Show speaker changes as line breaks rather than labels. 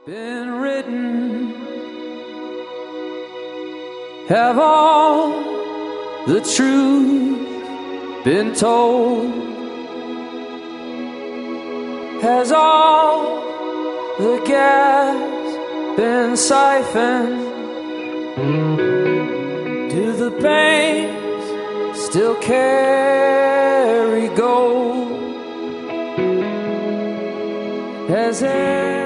been written? Have all the truth been told? Has all the gas been siphoned? Do the banks still carry gold? Has